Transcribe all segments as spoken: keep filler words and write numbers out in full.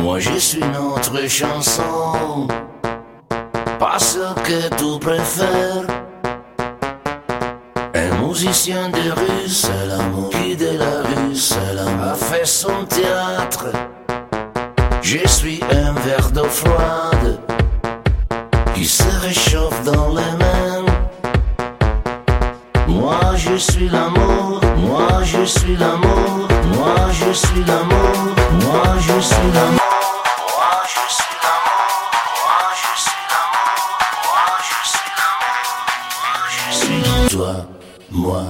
Moi je suis notre chanson, pas ce que tu préfères. Un musicien de rue, c'est l'amour qui de la rue, c'est l'amour a fait son théâtre. Je suis un verre d'eau froide qui se réchauffe dans les mains. Moi je suis l'amour, moi je suis l'amour, moi je suis l'amour, moi je suis l'amour. Toi, moi.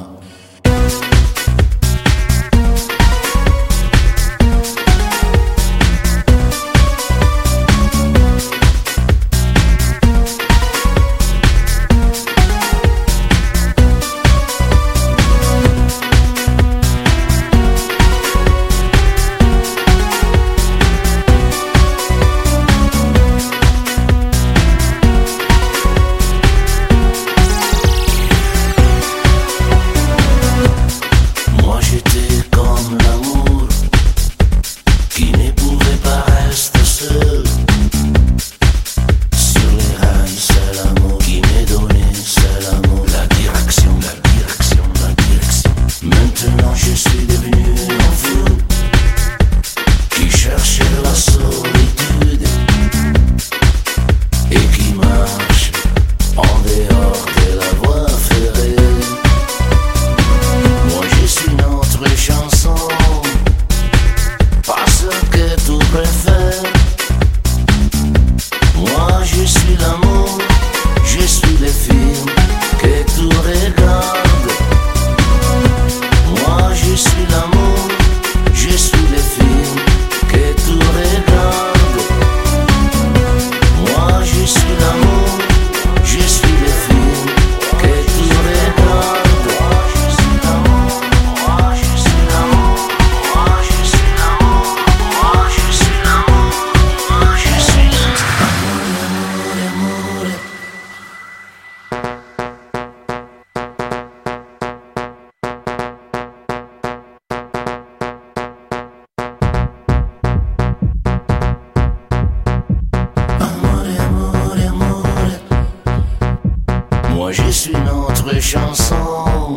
Moi je suis notre chanson,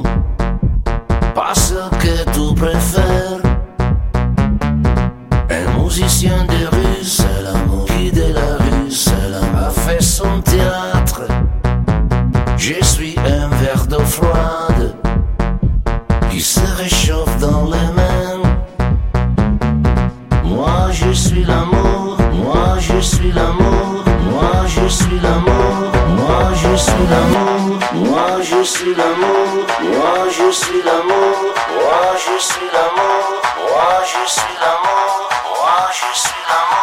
pas ce que tu préfères. Un musicien de rue, c'est l'amour qui de la rue, c'est l'amour a fait son théâtre. Je suis un verre d'eau froide qui se réchauffe dans les mains. Moi je suis l'amour, moi je suis l'amour, moi je suis l'amour, moi je suis l'amour, moi je suis l'amour, moi je suis l'amour, moi je suis l'amour, moi je suis l'amour, moi je suis l'amour.